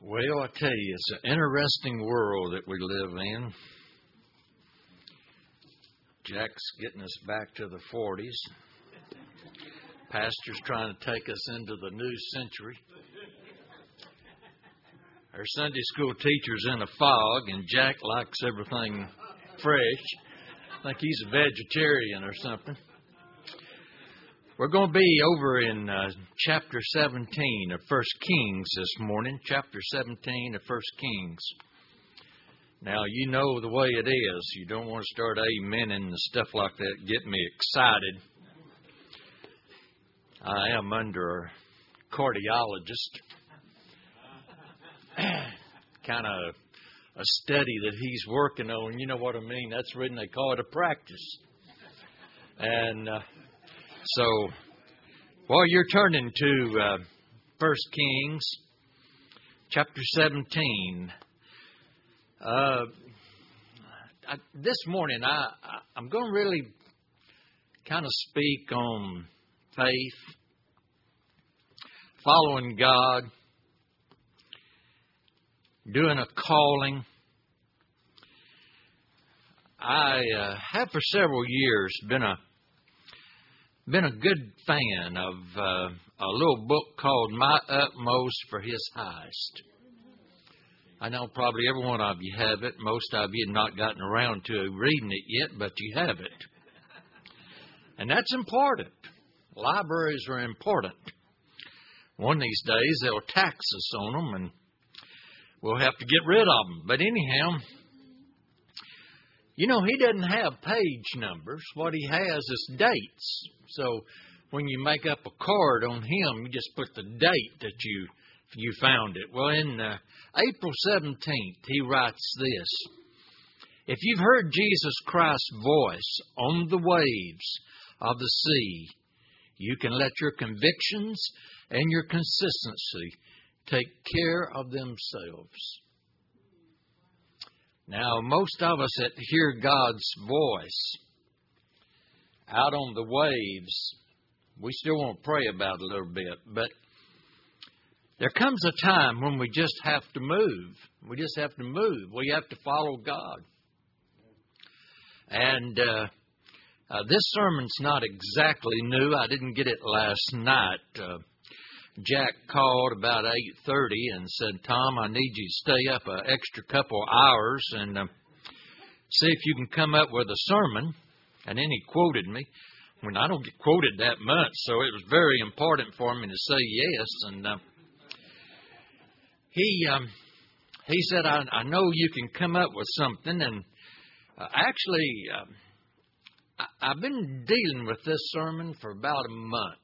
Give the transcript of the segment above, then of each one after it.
Well, I tell you, it's an interesting world that we live in. Jack's getting us back to the 40s. Pastor's trying to take us into the new century. Our Sunday school teacher's in a fog, and Jack likes everything fresh. I think he's a vegetarian or something. We're going to be over in chapter 17 of 1 Kings this morning. Chapter 17 of 1 Kings. Now, you know the way it is. You don't want to start amening and stuff like that. Get me excited. I am under a cardiologist. Kind of a study that he's working on. You know what I mean? That's the reason they call it a practice. And so, while you're turning to 1 Kings, chapter 17, this morning I'm going to really kind of speak on faith, following God, doing a calling. I have for several years been a good fan of a little book called My Utmost for His Highest. I know probably every one of you have it. Most of you have not gotten around to reading it yet, but you have it. And that's important. Libraries are important. One of these days they'll tax us on them and we'll have to get rid of them. But anyhow, you know, he doesn't have page numbers. What he has is dates. So when you make up a card on him, you just put the date that you found it. Well, in April 17th, he writes this. If you've heard Jesus Christ's voice on the waves of the sea, you can let your convictions and your consistency take care of themselves. Now, most of us that hear God's voice out on the waves, we still want to pray about it a little bit. But there comes a time when we just have to move. We just have to move. We have to follow God. And this sermon's not exactly new. I didn't get it last night. Jack called about 8:30 and said, Tom, I need you to stay up an extra couple hours and see if you can come up with a sermon. And then he quoted me. When I don't get quoted that much, so it was very important for me to say yes. And he said, I know you can come up with something. And actually, I've been dealing with this sermon for about a month.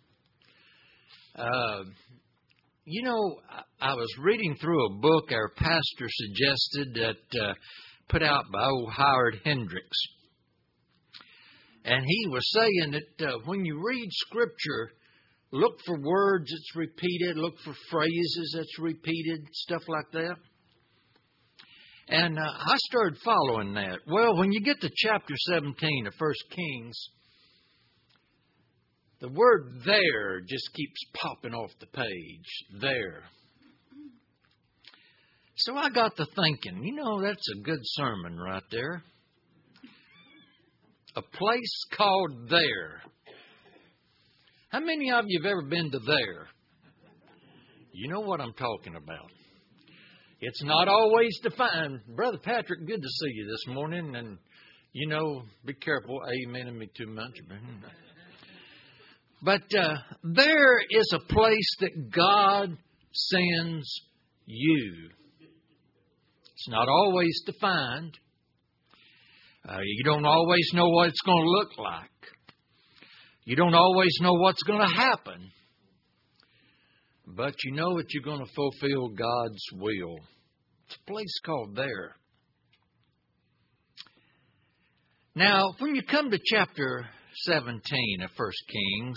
You know, I was reading through a book our pastor suggested that put out by old Howard Hendricks. And he was saying that when you read Scripture, look for words that's repeated, look for phrases that's repeated, stuff like that. And I started following that. Well, when you get to chapter 17 of 1 Kings, the word there just keeps popping off the page. There. So I got to thinking, you know, that's a good sermon right there. A place called There. How many of you have ever been to There? You know what I'm talking about. It's not always defined. Brother Patrick, good to see you this morning. And, you know, be careful amening me too much. But there is a place that God sends you. It's not always defined. You don't always know what it's going to look like. You don't always know what's going to happen. But you know that you're going to fulfill God's will. It's a place called There. Now, when you come to chapter 17 of 1 Kings,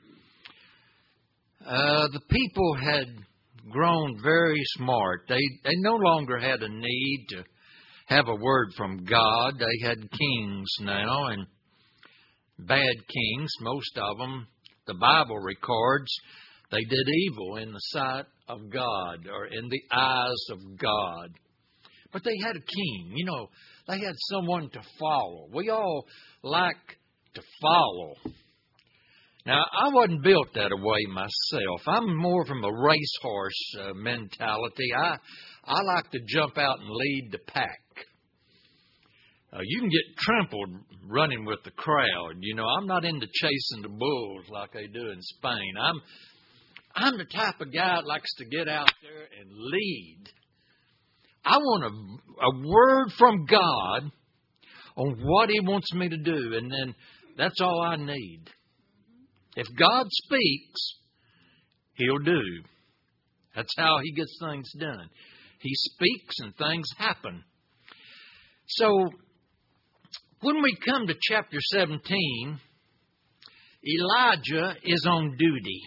the people had grown very smart. They no longer had a need to have a word from God. They had kings now, and bad kings, most of them, the Bible records, They did evil in the sight of God, or in the eyes of God. But they had a king. You know, they had someone to follow. We all like to follow. Now, I wasn't built that way myself. I'm more from a racehorse mentality. I like to jump out and lead the pack. You can get trampled running with the crowd. You know, I'm not into chasing the bulls like they do in Spain. I'm the type of guy that likes to get out there and lead. I want a word from God on what He wants me to do, and then that's all I need. If God speaks, He'll do. That's how He gets things done. He speaks and things happen. So, when we come to chapter 17, Elijah is on duty.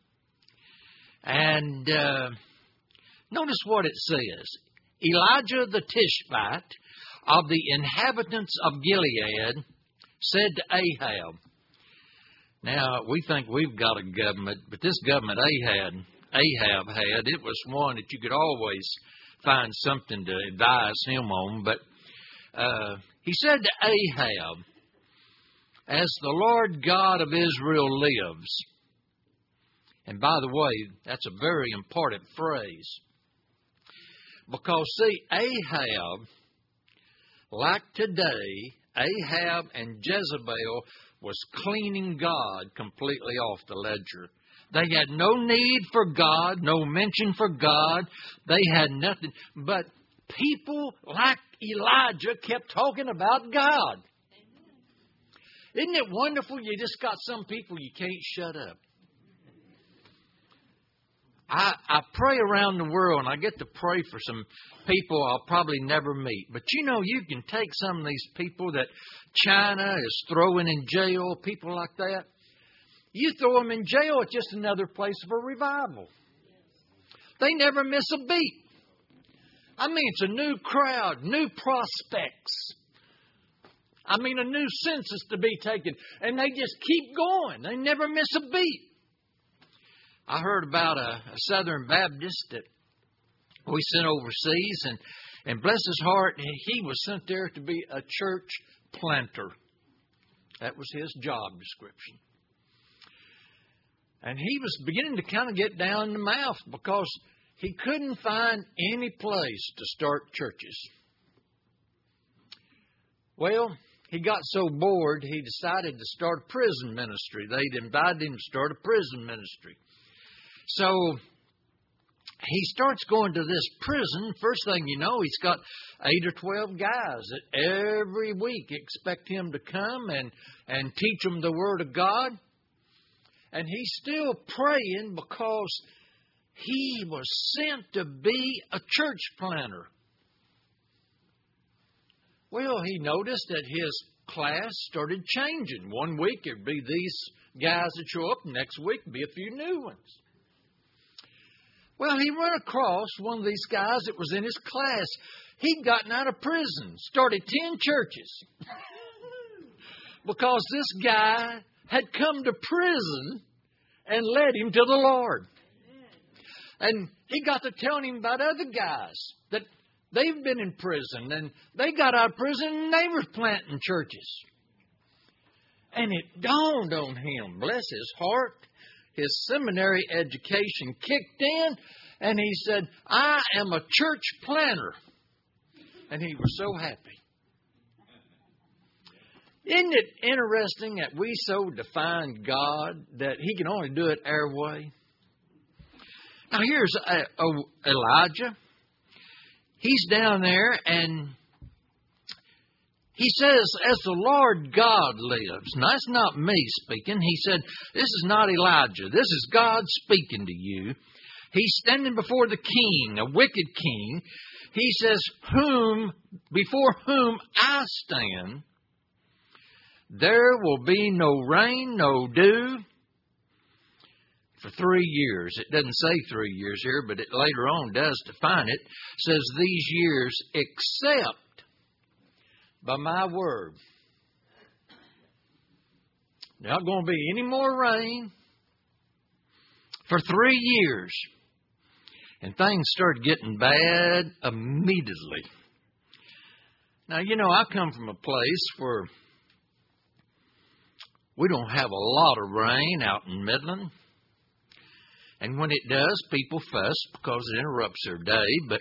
And notice what it says. Elijah the Tishbite of the inhabitants of Gilead said to Ahab. Now, we think we've got a government, but this government Ahab had, it was one that you could always find something to advise him on. But he said to Ahab, as the Lord God of Israel lives. And by the way, that's a very important phrase. Because, see, Ahab, like today, Ahab and Jezebel was cleaning God completely off the ledger. They had no need for God, no mention for God. They had nothing. But people like Elijah kept talking about God. Isn't it wonderful? You just got some people you can't shut up. I pray around the world, and I get to pray for some people I'll probably never meet. But you know, you can take some of these people that China is throwing in jail, people like that. You throw them in jail, it's just another place for revival. They never miss a beat. I mean, it's a new crowd, new prospects. I mean, a new census to be taken. And they just keep going. They never miss a beat. I heard about a Southern Baptist that we sent overseas, and bless his heart, he was sent there to be a church planter. That was his job description. And he was beginning to kind of get down in the mouth because he couldn't find any place to start churches. Well, he got so bored, he decided to start a prison ministry. They'd invited him to start a prison ministry. So he starts going to this prison. First thing you know, he's got 8 or 12 guys that every week expect him to come and teach them the Word of God. And he's still praying because he was sent to be a church planter. Well, he noticed that his class started changing. One week it'd be these guys that show up, and next week it'd be a few new ones. Well, he ran across one of these guys that was in his class. He'd gotten out of prison, started 10 churches. Because this guy had come to prison and led him to the Lord. And he got to telling him about other guys that they've been in prison, and they got out of prison and they were planting churches. And it dawned on him, bless his heart, his seminary education kicked in, and he said, I am a church planter. And he was so happy. Isn't it interesting that we so define God that He can only do it our way? Now here's Elijah. He's down there and he says, as the Lord God lives. Now, that's not me speaking. He said, this is not Elijah. This is God speaking to you. He's standing before the king, a wicked king. He says, before whom I stand, there will be no rain, no dew for 3 years. It doesn't say 3 years here, but it later on does define it. It says these years except by my word. Not going to be any more rain for 3 years. And things started getting bad immediately. Now, I come from a place where we don't have a lot of rain out in Midland. And when it does, people fuss because it interrupts their day. But,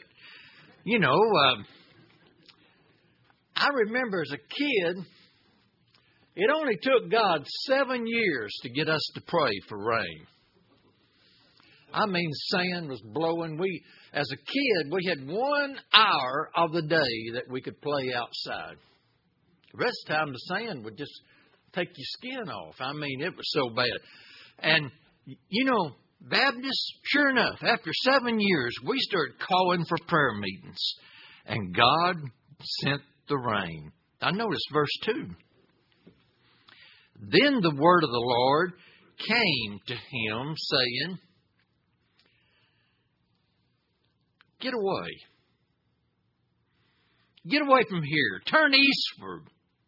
I remember as a kid, it only took God 7 years to get us to pray for rain. I mean, sand was blowing. As a kid, we had 1 hour of the day that we could play outside. The rest of the time, the sand would just take your skin off. I mean, it was so bad. And, Baptists, sure enough, after 7 years, we started calling for prayer meetings. And God sent the rain. Now, notice verse 2. Then the word of the Lord came to him, saying, Get away. Get away from here. Turn eastward.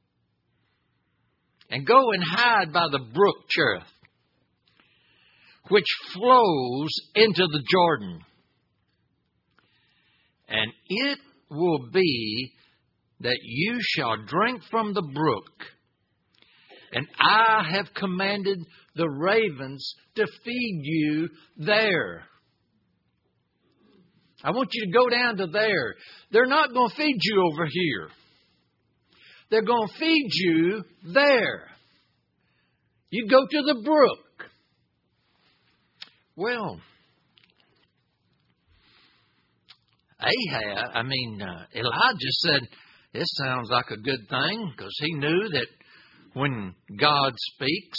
And go and hide by the brook Cherith, which flows into the Jordan. And it will be that you shall drink from the brook. And I have commanded the ravens to feed you there. I want you to go down to there. They're not going to feed you over here. They're going to feed you there. You go to the brook. Well, Elijah said, this sounds like a good thing, because he knew that when God speaks,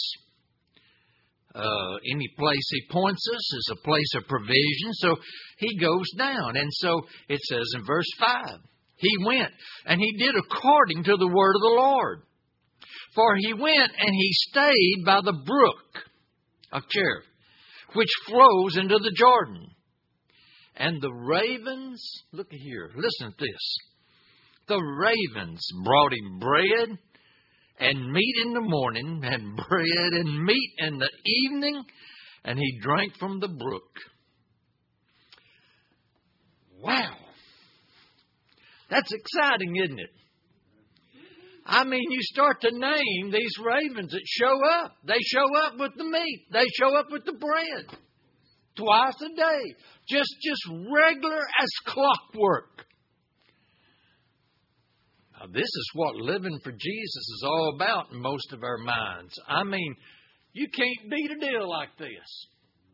any place he points us is a place of provision. So he goes down. And so it says in verse 5, he went and he did according to the word of the Lord. For he went and he stayed by the brook of Cherith, which flows into the Jordan. And the ravens, look here, listen to this. The ravens brought him bread and meat in the morning, and bread and meat in the evening, and he drank from the brook. Wow. That's exciting, isn't it? I mean, you start to name these ravens that show up. They show up with the meat. They show up with the bread. Twice a day. Just regular as clockwork. Now, this is what living for Jesus is all about in most of our minds. I mean, you can't beat a deal like this.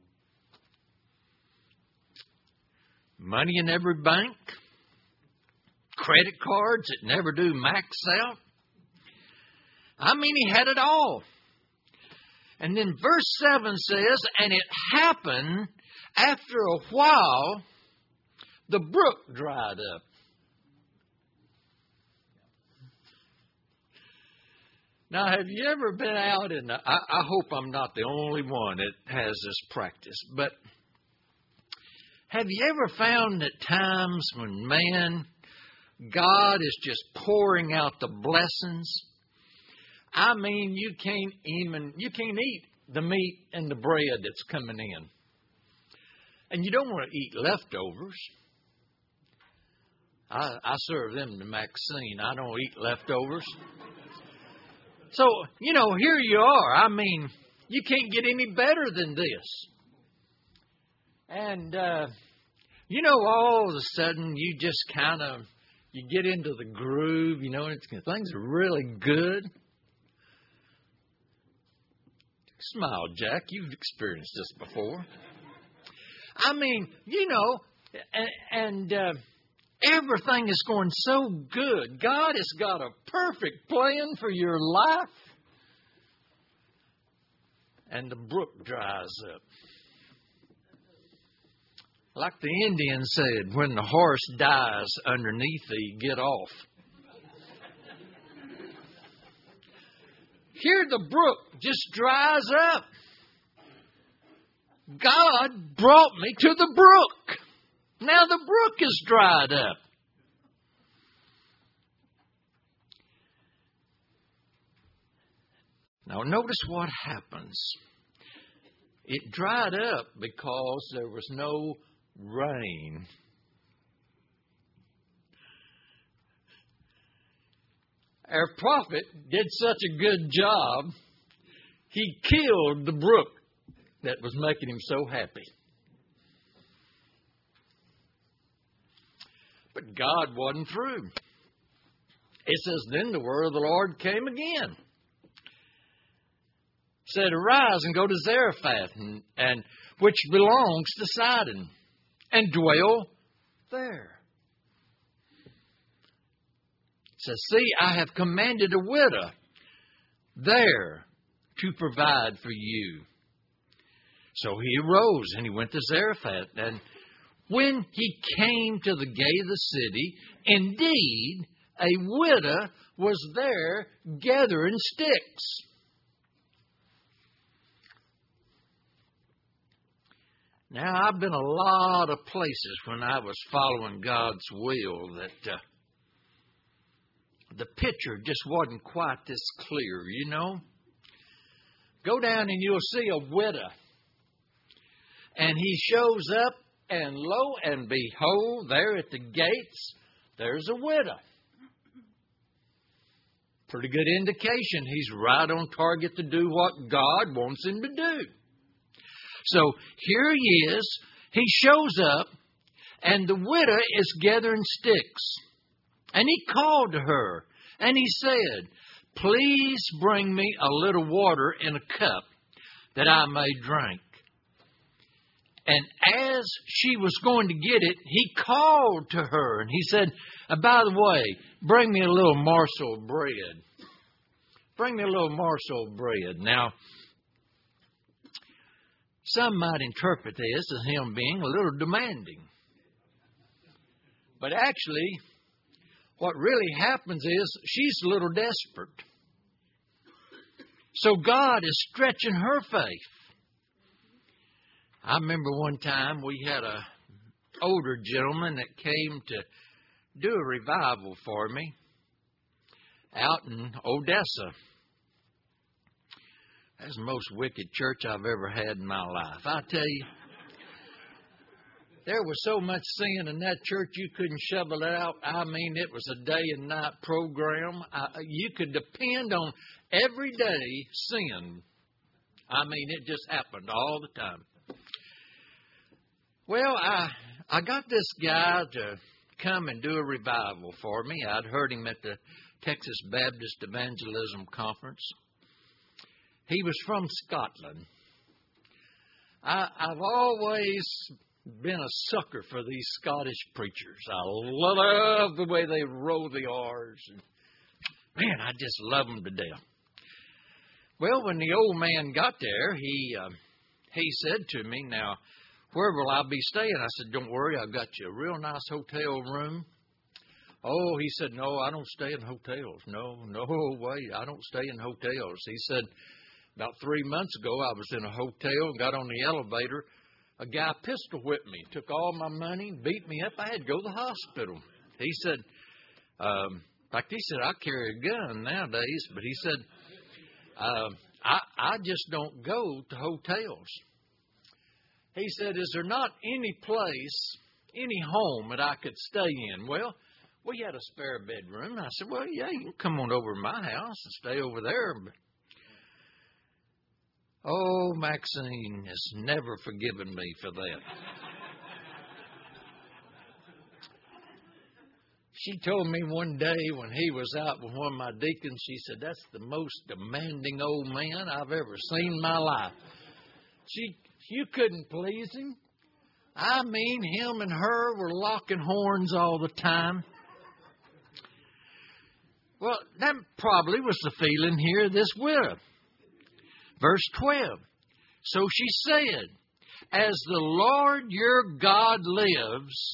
Money in every bank. Credit cards that never do max out. I mean, he had it all. And then verse 7 says, and it happened after a while, the brook dried up. Now, have you ever been out in I hope I'm not the only one that has this practice, but have you ever found at times when, man, God is just pouring out the blessings? I mean, you can't eat the meat and the bread that's coming in. And you don't want to eat leftovers. I serve them the Maxine. I don't eat leftovers. So, here you are. I mean, you can't get any better than this. And, all of a sudden, you just you get into the groove, and things are really good. Smile, Jack. You've experienced this before. I mean, everything is going so good. God has got a perfect plan for your life. And the brook dries up. Like the Indian said, when the horse dies underneath thee, get off. Here the brook just dries up. God brought me to the brook. Now the brook is dried up. Now notice what happens. it dried up because there was no rain. Our prophet did such a good job, he killed the brook that was making him so happy. But God wasn't through. It says, then the word of the Lord came again. Said, arise and go to Zarephath, and which belongs to Sidon, and dwell there. It says, see, I have commanded a widow there to provide for you. So he arose and he went to Zarephath. And when he came to the gate of the city, indeed, a widow was there gathering sticks. Now, I've been a lot of places when I was following God's will that the picture just wasn't quite this clear, you know. Go down and you'll see a widow. And he shows up, and lo and behold, there at the gates, there's a widow. Pretty good indication he's right on target to do what God wants him to do. So here he is. He shows up, and the widow is gathering sticks. And he called to her, and he said, please bring me a little water in a cup that I may drink. And as she was going to get it, he called to her, and he said, by the way, bring me a little morsel of bread. Bring me a little morsel of bread. Now, some might interpret this as him being a little demanding. But actually, what really happens is she's a little desperate. So God is stretching her faith. I remember one time we had an older gentleman that came to do a revival for me out in Odessa. That's the most wicked church I've ever had in my life. I tell you, there was so much sin in that church you couldn't shovel it out. I mean, it was a day and night program. You could depend on everyday sin. I mean, it just happened all the time. Well, I got this guy to come and do a revival for me. I'd heard him at the Texas Baptist Evangelism Conference. He was from Scotland. I've always been a sucker for these Scottish preachers. I love the way they roll the R's. Man, I just love them to death. Well, when the old man got there, he said to me, now, where will I be staying? I said, don't worry, I've got you a real nice hotel room. Oh, he said, no, I don't stay in hotels. No way, I don't stay in hotels. He said, about 3 months ago, I was in a hotel, got on the elevator. A guy pistol whipped me, took all my money, beat me up. I had to go to the hospital. He said, in fact, he said, I carry a gun nowadays. But he said, I just don't go to hotels. He said, is there not any place, any home that I could stay in? Well, we had a spare bedroom. I said, well, yeah, you can come on over to my house and stay over there. But, oh, Maxine has never forgiven me for that. She told me one day when he was out with one of my deacons, she said, that's the most demanding old man I've ever seen in my life. You couldn't please him. I mean, him and her were locking horns all the time. Well, that probably was the feeling here of this widow. Verse 12. So she said, as the Lord your God lives,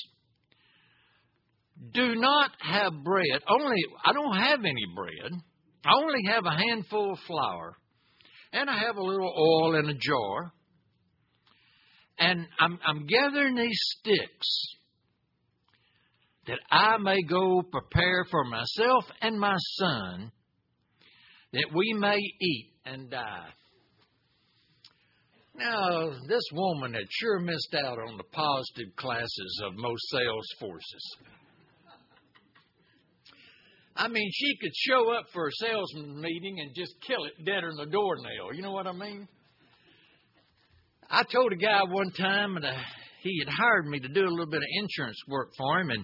do not have bread. I don't have any bread. I only have a handful of flour. And I have a little oil in a jar. And I'm gathering these sticks that I may go prepare for myself and my son, that we may eat and die. Now, this woman had sure missed out on the positive classes of most sales forces. I mean, she could show up for a salesman meeting and just kill it deader than a doornail. You know what I mean? I told a guy one time, and he had hired me to do a little bit of insurance work for him, and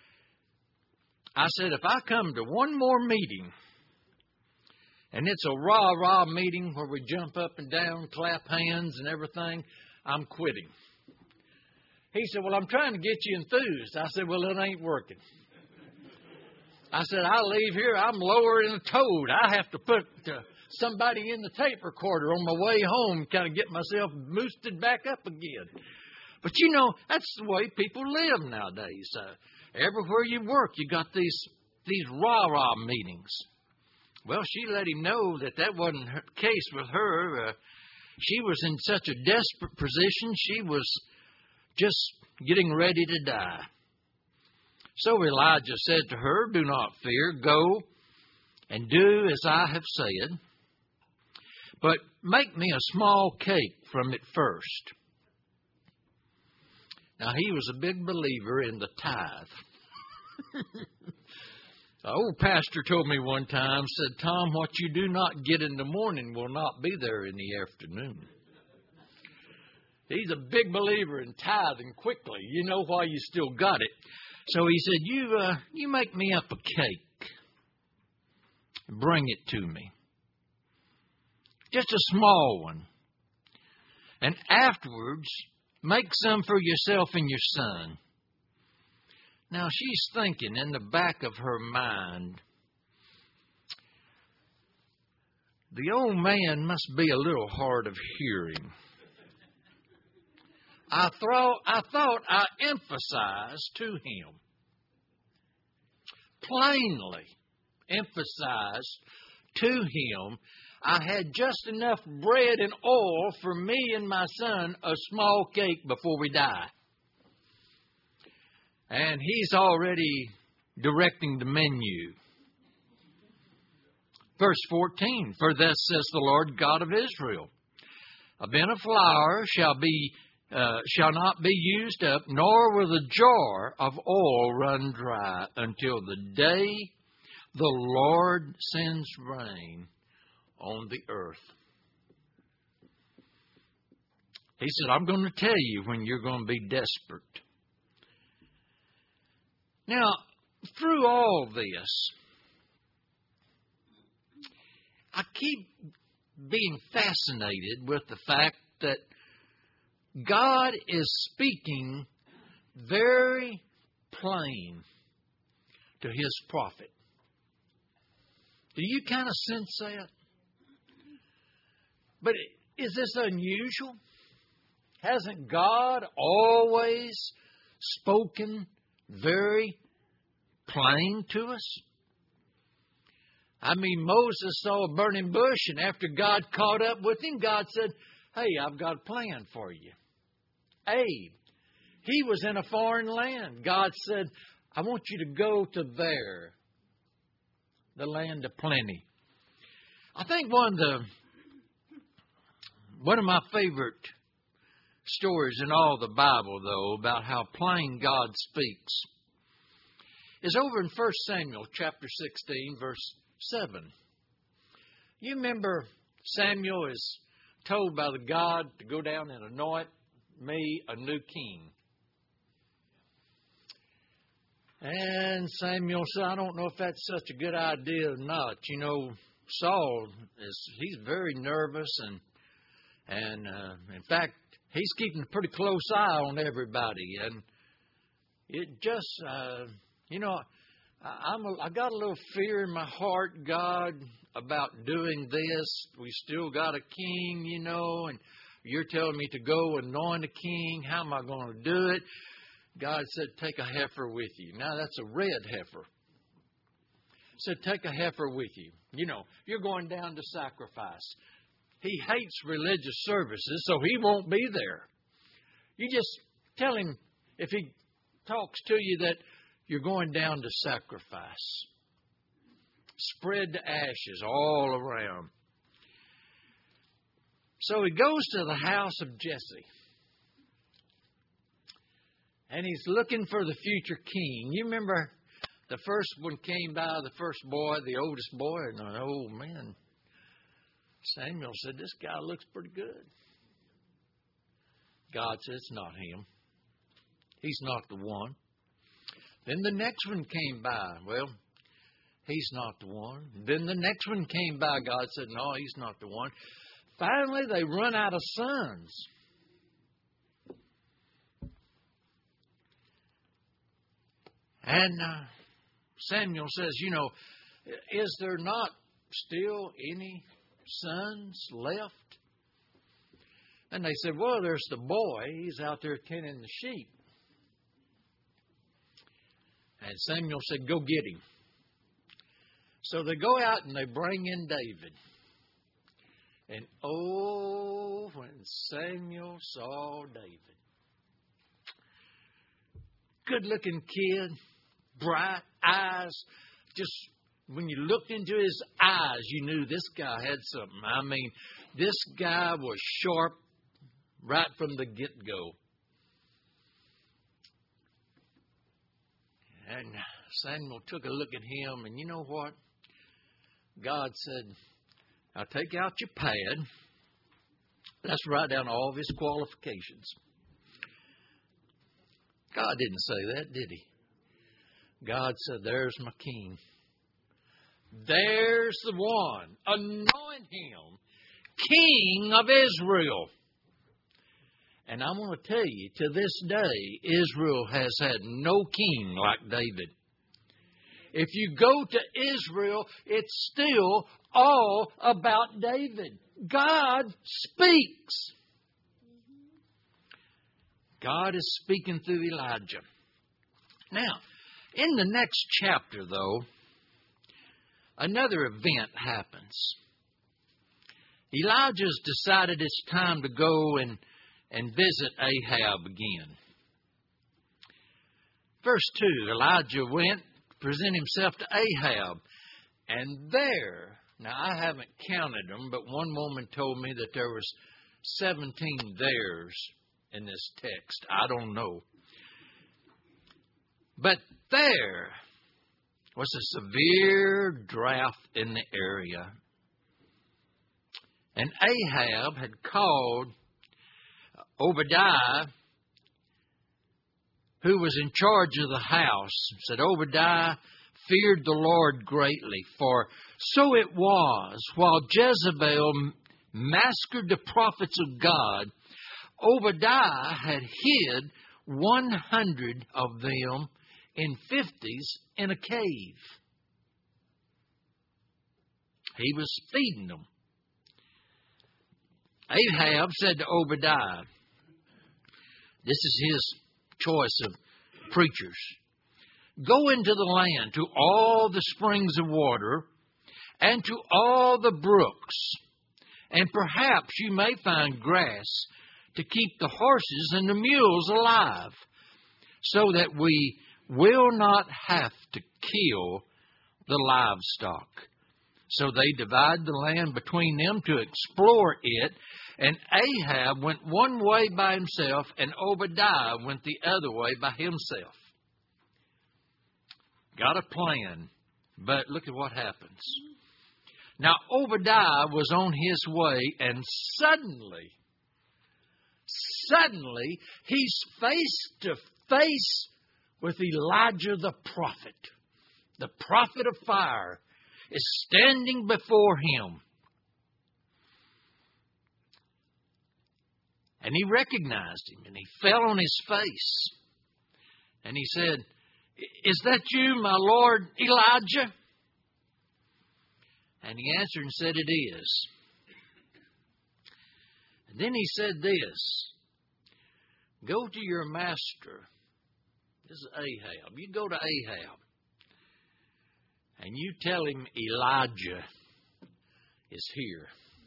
I said, if I come to one more meeting, and it's a rah-rah meeting where we jump up and down, clap hands and everything, I'm quitting. He said, well, I'm trying to get you enthused. I said, well, it ain't working. I said, I leave here, I'm lower than a toad. I have to put somebody in the tape recorder on my way home, kind of get myself boosted back up again. But, you know, that's the way people live nowadays. Everywhere you work, you got these rah-rah meetings. Well, she let him know that wasn't the case with her. She was in such a desperate position, she was just getting ready to die. So Elijah said to her, do not fear, go and do as I have said, but make me a small cake from it first. Now, he was a big believer in the tithe. An old pastor told me one time, said, Tom, what you do not get in the morning will not be there in the afternoon. He's a big believer in tithing quickly. You know why you still got it. So he said, you make me up a cake. Bring it to me. Just a small one. And afterwards, make some for yourself and your son. Now, she's thinking in the back of her mind, the old man must be a little hard of hearing. I thought I emphasized to him, plainly emphasized to him, I had just enough bread and oil for me and my son, a small cake before we die. And he's already directing the menu. Verse 14, for thus says the Lord God of Israel, a bin of flour shall not be used up, nor will the jar of oil run dry until the day the Lord sends rain on the earth. He said, I'm going to tell you when you're going to be desperate. Now, through all this, I keep being fascinated with the fact that God is speaking very plain to his prophet. Do you kind of sense that? But is this unusual? Hasn't God always spoken very plain to us? I mean, Moses saw a burning bush, and after God caught up with him, God said, hey, I've got a plan for you. Abe, he was in a foreign land. God said, I want you to go to there, the land of plenty. I think one of my favorite stories in all the Bible, though, about how plain God speaks, is over in 1 Samuel chapter 16, verse 7. You remember Samuel is told by the God to go down and anoint me a new king. And Samuel said, I don't know if that's such a good idea or not. You know, Saul, he's very nervous, and in fact, he's keeping a pretty close eye on everybody. And it just, I got a little fear in my heart, God, about doing this. We still got a king, you know, and you're telling me to go anoint a king. How am I going to do it? God said, take a heifer with you. Now, that's a red heifer. Said, take a heifer with you. You know, you're going down to sacrifice. He hates religious services, so he won't be there. You just tell him, if he talks to you, that you're going down to sacrifice. Spread the ashes all around. So he goes to the house of Jesse. And he's looking for the future king. You remember the first one came by, the first boy, the oldest boy, and an old man. Samuel said, this guy looks pretty good. God said, it's not him. He's not the one. Then the next one came by. Well, he's not the one. Then the next one came by. God said, no, he's not the one. Finally, they run out of sons. And Samuel says, is there not still any sons left? And they said, well, there's the boy. He's out there tending the sheep. And Samuel said, go get him. So they go out and they bring in David. And oh, when Samuel saw David, good-looking kid, bright eyes, just when you looked into his eyes, you knew this guy had something. I mean, this guy was sharp right from the get-go. And Samuel took a look at him, and you know what? God said, now take out your pad. Let's write down all of his qualifications. God didn't say that, did he? God said, there's my king. There's the one. Anoint him King of Israel. And I want to tell you, to this day, Israel has had no king like David. If you go to Israel, it's still all about David. God speaks. God is speaking through Elijah. Now, in the next chapter, though, another event happens. Elijah's decided it's time to go and visit Ahab again. Verse 2, Elijah went to present himself to Ahab. And there, now I haven't counted them, but one woman told me that there was 17 there's in this text. I don't know. But there was a severe drought in the area. And Ahab had called Obadiah, who was in charge of the house, said, Obadiah feared the Lord greatly, for so it was, while Jezebel massacred the prophets of God, Obadiah had hid 100 of them in 50s in a cave. He was feeding them. Ahab said to Obadiah, this is his choice of preachers, go into the land to all the springs of water and to all the brooks, and perhaps you may find grass to keep the horses and the mules alive, so that we will not have to kill the livestock. So they divided the land between them to explore it, and Ahab went one way by himself, and Obadiah went the other way by himself. Got a plan, but look at what happens. Now, Obadiah was on his way, and suddenly, he's face to face with Elijah the prophet. The prophet of fire is standing before him. And he recognized him, and he fell on his face. And he said, is that you, my Lord Elijah? And he answered and said, it is. And then he said this, go to your master. This is Ahab. You go to Ahab, and you tell him Elijah is here.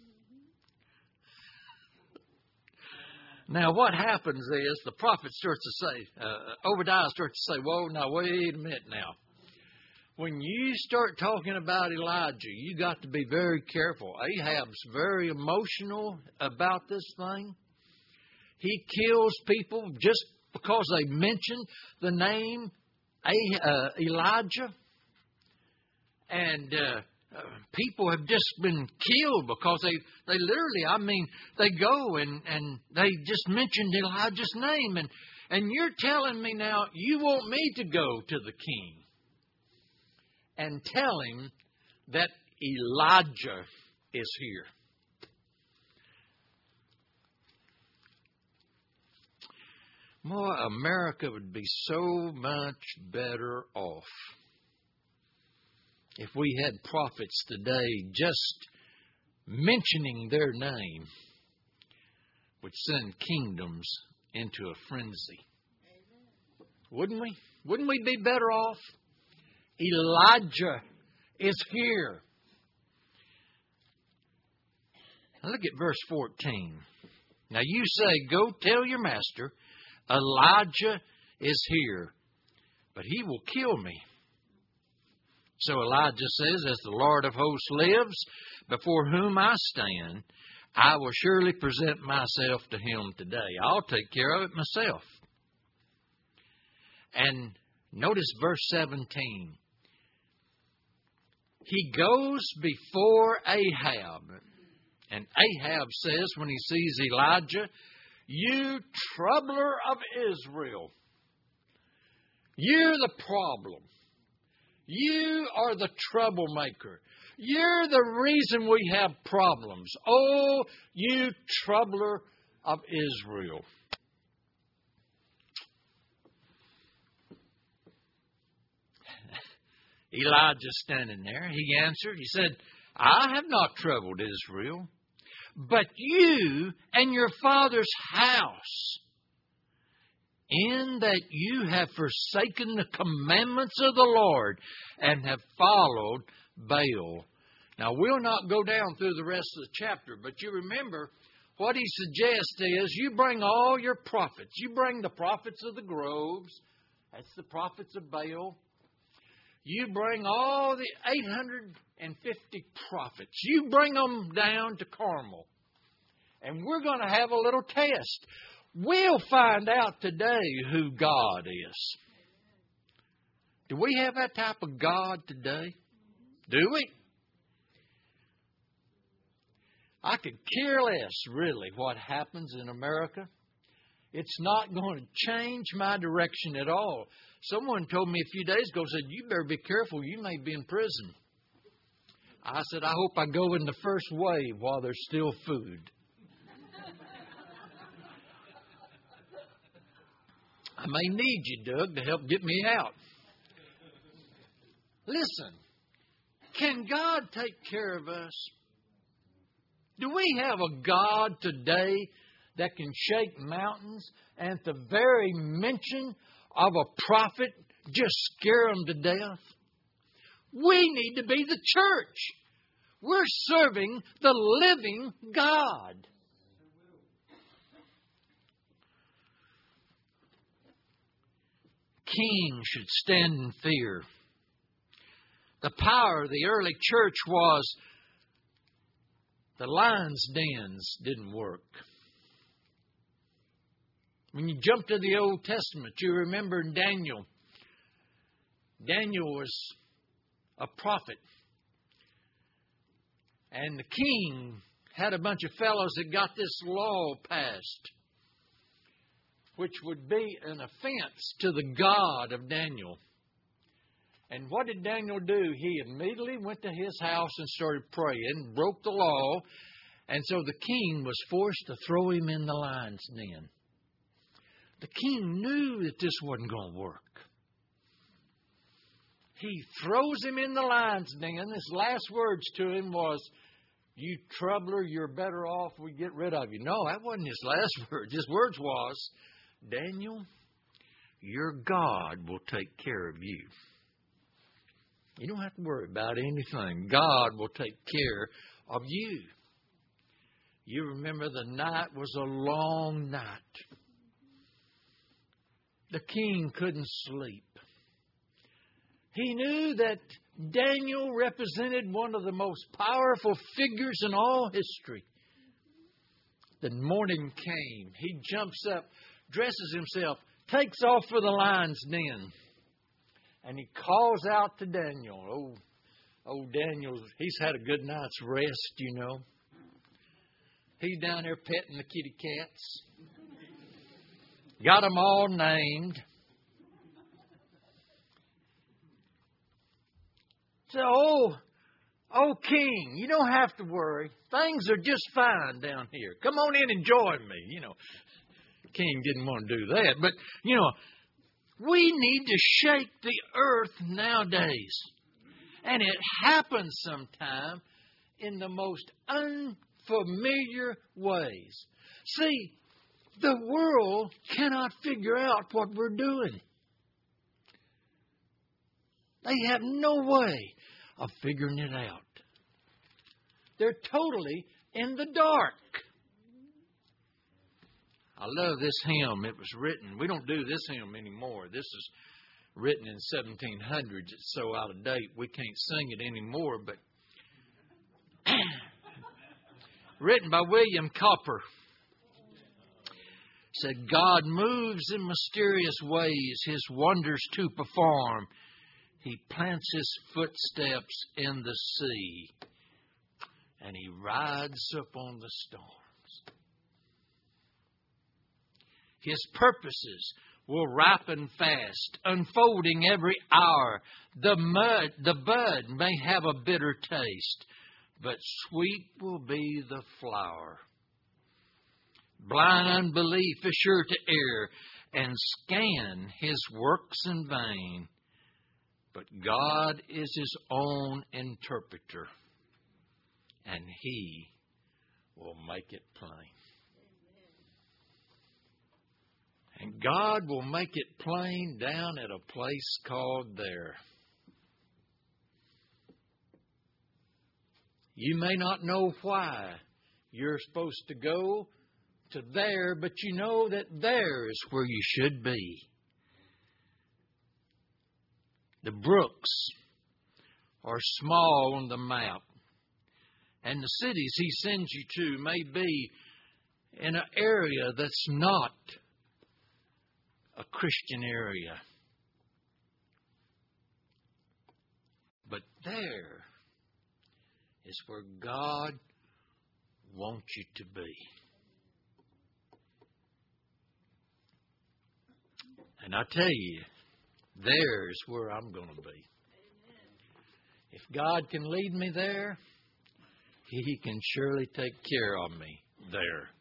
Now, what happens is the prophet starts to say, Obadiah starts to say, whoa, now, wait a minute now. when you start talking about Elijah, you got to be very careful. Ahab's very emotional about this thing. He kills people just because they mention the name Elijah. And people have just been killed because they literally, they go and they just mentioned Elijah's name. And you're telling me now you want me to go to the king and tell him that Elijah is here. Boy, America would be so much better off if we had prophets today just mentioning their name would send kingdoms into a frenzy. Wouldn't we? Wouldn't we be better off? Elijah is here. Now look at verse 14. Now you say, go tell your master, Elijah is here, but he will kill me. So Elijah says, as the Lord of hosts lives, before whom I stand, I will surely present myself to him today. I'll take care of it myself. And notice verse 17. He goes before Ahab. And Ahab says when he sees Elijah, you troubler of Israel, you're the problem. You are the troublemaker. You're the reason we have problems. Oh, you troubler of Israel. Elijah standing there, he answered, he said, I have not troubled Israel, but you and your father's house, in that you have forsaken the commandments of the Lord and have followed Baal. Now, we'll not go down through the rest of the chapter, but you remember what he suggests is you bring all your prophets. You bring the prophets of the groves. That's the prophets of Baal. You bring all the 850 prophets. You bring them down to Carmel. And we're going to have a little test. We'll find out today who God is. Do we have that type of God today? Do we? I could care less, really, what happens in America. It's not going to change my direction at all. Someone told me a few days ago, said, you better be careful, you may be in prison. I said, I hope I go in the first wave while there's still food. I may need you, Doug, to help get me out. Listen, can God take care of us? Do we have a God today that can shake mountains and at the very mention of a prophet just scare them to death? We need to be the church. We're serving the living God. Kings should stand in fear. The power of the early church was the lion's dens didn't work. When you jump to the Old Testament, you remember in Daniel. Daniel was a prophet. And the king had a bunch of fellows that got this law passed, which would be an offense to the God of Daniel. And what did Daniel do? He immediately went to his house and started praying, broke the law, and so the king was forced to throw him in the lion's den. The king knew that this wasn't going to work. He throws him in the lion's den. His last words to him was, you troubler, you're better off we get rid of you. No, that wasn't his last words. His words was, Daniel, your God will take care of you. You don't have to worry about anything. God will take care of you. You remember the night was a long night. The king couldn't sleep. He knew that Daniel represented one of the most powerful figures in all history. The morning came. He jumps up, dresses himself, takes off for the lion's den. And he calls out to Daniel. Oh, Daniel, he's had a good night's rest, you know. He's down there petting the kitty cats. Got them all named. So, oh, King, you don't have to worry. Things are just fine down here. Come on in and join me. You know, King didn't want to do that. But, you know, we need to shake the earth nowadays. And it happens sometimes in the most unfamiliar ways. See, the world cannot figure out what we're doing. They have no way of figuring it out. They're totally in the dark. I love this hymn. It was written. We don't do this hymn anymore. This is written in 1700s. It's so out of date we can't sing it anymore. But written by William Cowper. Said, God moves in mysterious ways His wonders to perform. He plants His footsteps in the sea, and He rides upon the storms. His purposes will ripen fast, unfolding every hour. The bud may have a bitter taste, but sweet will be the flower. Blind unbelief is sure to err and scan His works in vain. But God is His own interpreter, and He will make it plain. And God will make it plain down at a place called there. You may not know why you're supposed to go to there, but you know that there is where you should be. The brooks are small on the map, and the cities He sends you to may be in an area that's not a Christian area. But there is where God wants you to be. And I tell you, there's where I'm going to be. If God can lead me there, He can surely take care of me there.